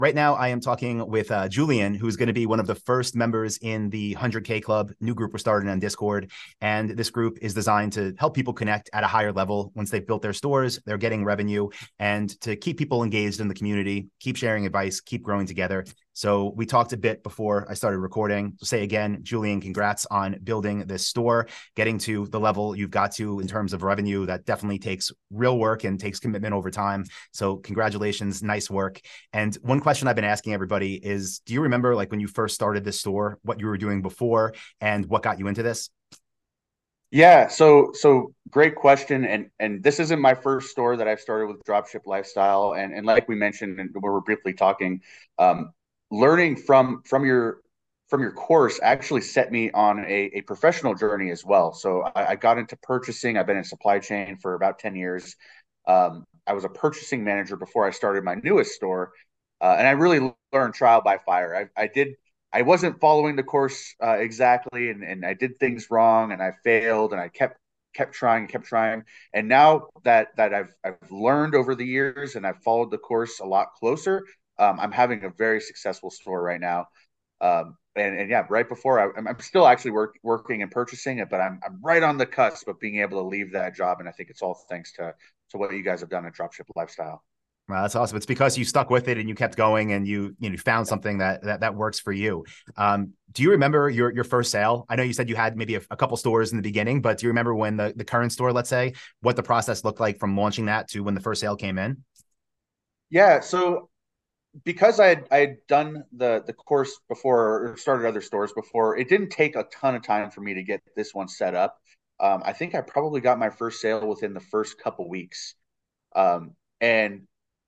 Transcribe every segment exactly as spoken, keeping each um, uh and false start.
Right now, I am talking with uh, Julian, who's going to be one of the first members in the one hundred K Club, new group we're starting on Discord. And this group is designed to help people connect at a higher level. Once they've built their stores, they're getting revenue, and to keep people engaged in the community, keep sharing advice, keep growing together. So we talked a bit before I started recording. To say again, Julian, congrats on building this store, getting to the level you've got to in terms of revenue. That definitely takes real work and takes commitment over time. So congratulations, nice work. And one question I've been asking everybody is, do you remember like when you first started this store, what you were doing before and what got you into this? Yeah, so so great question, and and this isn't my first store that I've started with Dropship Lifestyle, and and like we mentioned, and we were briefly talking, um, learning from from your from your course actually set me on a, a professional journey as well. So I, I got into purchasing. I've been in supply chain for about ten years. Um, I was a purchasing manager before I started my newest store, uh, and I really learned trial by fire. I, I did I wasn't following the course uh, exactly, and, and I did things wrong, and I failed, and I kept kept trying, kept trying, and now that that I've I've learned over the years, and I've followed the course a lot closer, um, I'm having a very successful store right now. Um, and, and yeah, right before I, I'm, I'm still actually work, working and purchasing it, but I'm I'm right on the cusp of being able to leave that job, and I think it's all thanks to to what you guys have done at Dropship Lifestyle. Well, that's awesome. It's because you stuck with it and you kept going and you you know found something that that, that works for you. Um, do you remember your your first sale? I know you said you had maybe a, a couple stores in the beginning, but do you remember when the the current store, let's say, what the process looked like from launching that to when the first sale came in? Yeah, so because I had I had done the the course before or started other stores before, it didn't take a ton of time for me to get this one set up. Um, I think I probably got my first sale within the first couple weeks. Um, and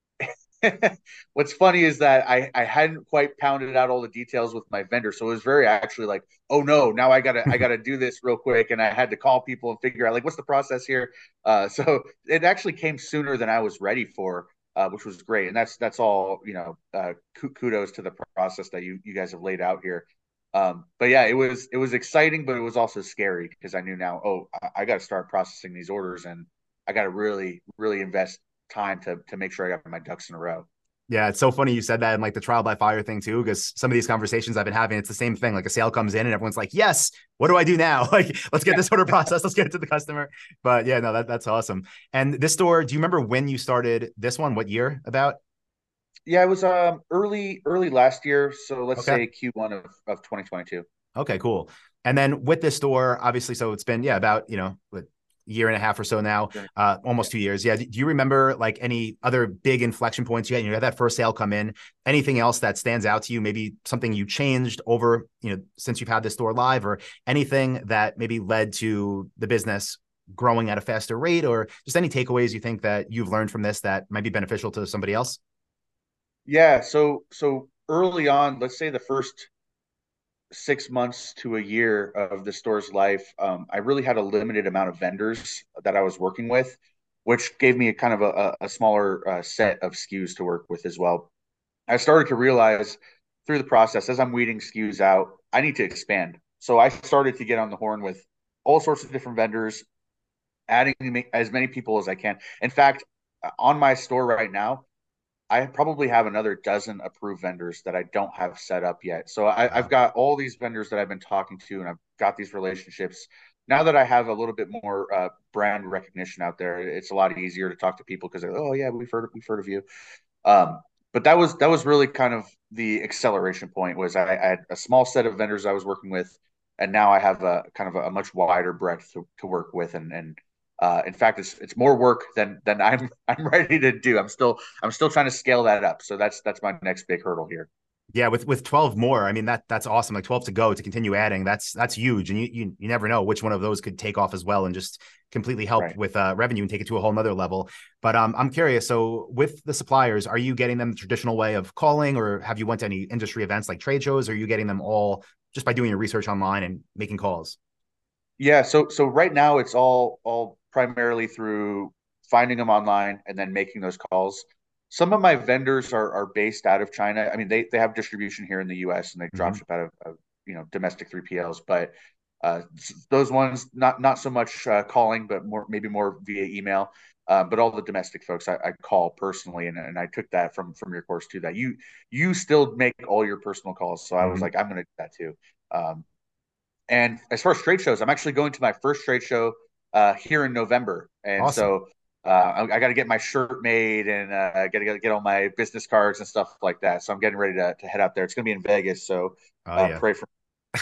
what's funny is that I I hadn't quite pounded out all the details with my vendor, so it was very actually like, oh no, now I gotta I gotta do this real quick, and I had to call people and figure out like what's the process here. Uh, so it actually came sooner than I was ready for, uh, which was great, and that's that's all you know. Uh, kudos to the process that you you guys have laid out here. Um, but yeah, it was it was exciting, but it was also scary because I knew now, oh, I, I got to start processing these orders, and I got to really really invest time to to make sure I got my ducks in a row. Yeah, it's so funny you said that and like the trial by fire thing too, because some of these conversations I've been having, it's the same thing. Like a sale comes in and everyone's like, yes, what do I do now? Like, let's get Yeah. this order processed. Let's get it to the customer. But yeah, no, that, that's awesome. And this store, do you remember when you started this one? What year about? Yeah, it was um early early last year, so let's Okay. say Q one of of twenty twenty-two. Okay, cool. And then with this store, obviously, so it's been, yeah, about, you know, a year and a half or so now, uh, Yeah. almost two years. Yeah. Do you remember like any other big inflection points you had? You had that first sale come in. Anything else that stands out to you? Maybe something you changed over, you know, since you've had this store live, or anything that maybe led to the business growing at a faster rate, or just any takeaways you think that you've learned from this that might be beneficial to somebody else? Yeah, so so early on, let's say the first six months to a year of the store's life, um, I really had a limited amount of vendors that I was working with, which gave me a kind of a, a smaller uh, set of S K Us to work with as well. I started to realize through the process as I'm weeding S K Us out, I need to expand. So I started to get on the horn with all sorts of different vendors, adding as many people as I can. In fact, on my store right now, I probably have another dozen approved vendors that I don't have set up yet. So I, I've Wow. got all these vendors that I've been talking to, and I've got these relationships. Now that I have a little bit more uh, brand recognition out there, it's a lot easier to talk to people because they're, oh yeah, we've heard we've heard of you. Um, but that was that was really kind of the acceleration point. Was I, I had a small set of vendors I was working with, and now I have a kind of a, a much wider breadth to, to work with, and and uh, in fact, it's it's more work than than I'm I'm ready to do. I'm still I'm still trying to scale that up. So that's that's my next big hurdle here. Yeah, with with twelve more, I mean that that's awesome. Like twelve to go to continue adding, that's that's huge. And you you, you never know which one of those could take off as well and just completely help Right. with uh, revenue and take it to a whole nother level. But um, I'm curious. So with the suppliers, are you getting them the traditional way of calling, or have you went to any industry events like trade shows? Or are you getting them all just by doing your research online and making calls? Yeah. So so right now it's all all primarily through finding them online and then making those calls. Some of my vendors are are based out of China. I mean, they they have distribution here in the U S and they drop Mhm. ship out of, of you know domestic three P Ls, but Uh, those ones, not not so much uh, calling, but more maybe more via email. Uh, but all the domestic folks I, I call personally, and, and I took that from from your course too. That you you still make all your personal calls, so I was Mhm. like, I'm going to do that too. Um, and as far as trade shows, I'm actually going to my first trade show uh, here in November, and Awesome. so uh, I, I got to get my shirt made, and uh, I got to get all my business cards and stuff like that. So I'm getting ready to, to head out there. It's going to be in Vegas, so Oh uh, yeah. pray for.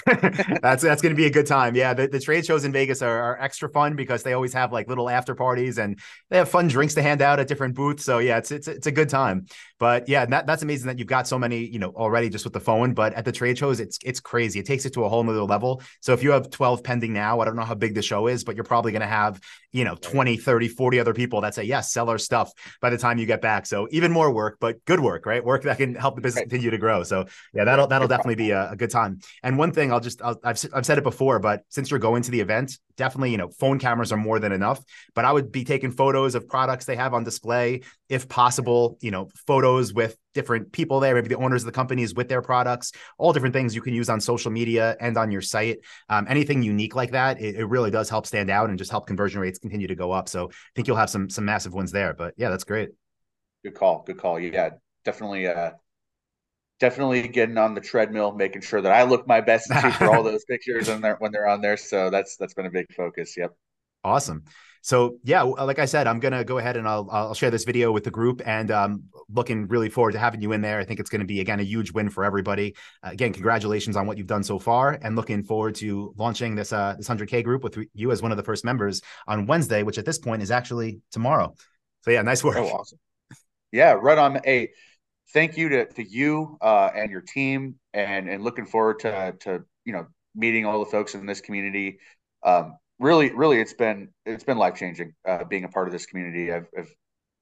that's that's going to be a good time. Yeah, the, the trade shows in Vegas are, are extra fun because they always have like little after parties and they have fun drinks to hand out at different booths. So yeah, it's it's it's a good time. But yeah, that, that's amazing that you've got so many, you know, already just with the phone. But at the trade shows, it's it's crazy. It takes it to a whole nother level. So if you have twelve pending now, I don't know how big the show is, but you're probably going to have, you know, twenty, thirty, forty other people that say, yes, sell our stuff by the time you get back. So even more work, but good work, right? Work that can help the business Right. continue to grow. So yeah, that'll that'll Good definitely be a, a good time. And one thing I'll just I'll, I've I've said it before, but since you're going to the event, definitely, you know, phone cameras are more than enough. But I would be taking photos of products they have on display, if possible, you know, photos with different people there, maybe the owners of the companies with their products, all different things you can use on social media and on your site. Um, anything unique like that, it, it really does help stand out and just help conversion rates continue to go up. So I think you'll have some some massive ones there. But yeah, that's great. Good call. Good call. Yeah, definitely. Uh, definitely getting on the treadmill, making sure that I look my best too for all those pictures and they're, when they're on there. So that's that's been a big focus. Yep. Awesome. So yeah, like I said, I'm gonna go ahead and I'll I'll share this video with the group, and um, looking really forward to having you in there. I think it's going to be again a huge win for everybody. Uh, again, congratulations on what you've done so far, and looking forward to launching this uh this one hundred K group with you as one of the first members on Wednesday, which at this point is actually tomorrow. So yeah, nice work. Oh, awesome. Yeah, right on. Hey, thank you to to you uh, and your team, and and looking forward to to you know meeting all the folks in this community. Um, really, really, it's been it's been life changing uh, being a part of this community. I've, I've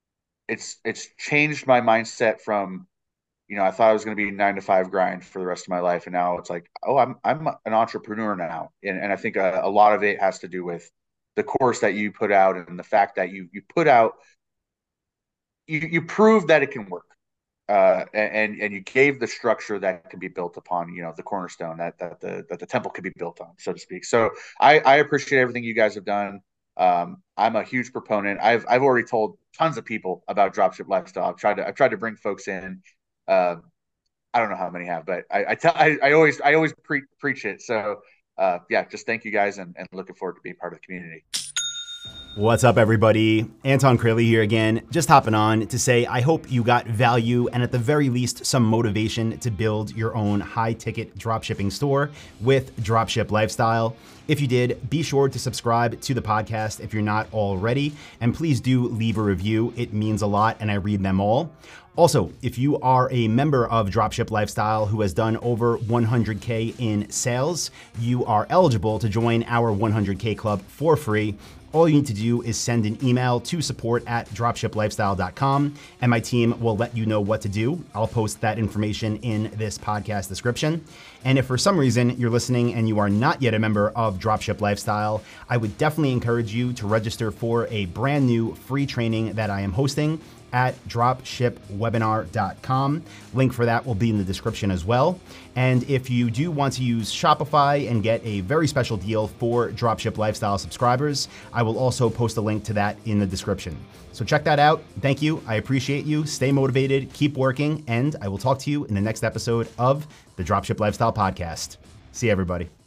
it's it's changed my mindset from you know I thought I was going to be nine to five grind for the rest of my life, and now it's like, oh, I'm I'm an entrepreneur now, and and I think a, a lot of it has to do with the course that you put out and the fact that you you put out you you prove that it can work, uh, and and you gave the structure that can be built upon, you know, the cornerstone that that the that the temple could be built on, so to speak. So I I appreciate everything you guys have done. Um, I'm a huge proponent. I've I've already told tons of people about dropship lifestyle. I've tried to I've tried to bring folks in. Uh, I don't know how many have, but I I tell I, I always I always pre- preach it. So uh, yeah, just thank you guys, and, and looking forward to being part of the community. What's up, everybody? Anton Crilly here again, just hopping on to say I hope you got value and at the very least some motivation to build your own high-ticket dropshipping store with Dropship Lifestyle. If you did, be sure to subscribe to the podcast if you're not already, and please do leave a review. It means a lot, and I read them all. Also, if you are a member of Dropship Lifestyle who has done over one hundred K in sales, you are eligible to join our one hundred K club for free. All you need to do is send an email to support at dropship lifestyle dot com, and my team will let you know what to do. I'll post that information in this podcast description. And if for some reason you're listening and you are not yet a member of Dropship Lifestyle, I would definitely encourage you to register for a brand new free training that I am hosting at dropship webinar dot com. Link for that will be in the description as well. And if you do want to use Shopify and get a very special deal for Dropship Lifestyle subscribers, I will also post a link to that in the description. So check that out. Thank you. I appreciate you. Stay motivated, keep working, and I will talk to you in the next episode of the Dropship Lifestyle Podcast. See you, everybody.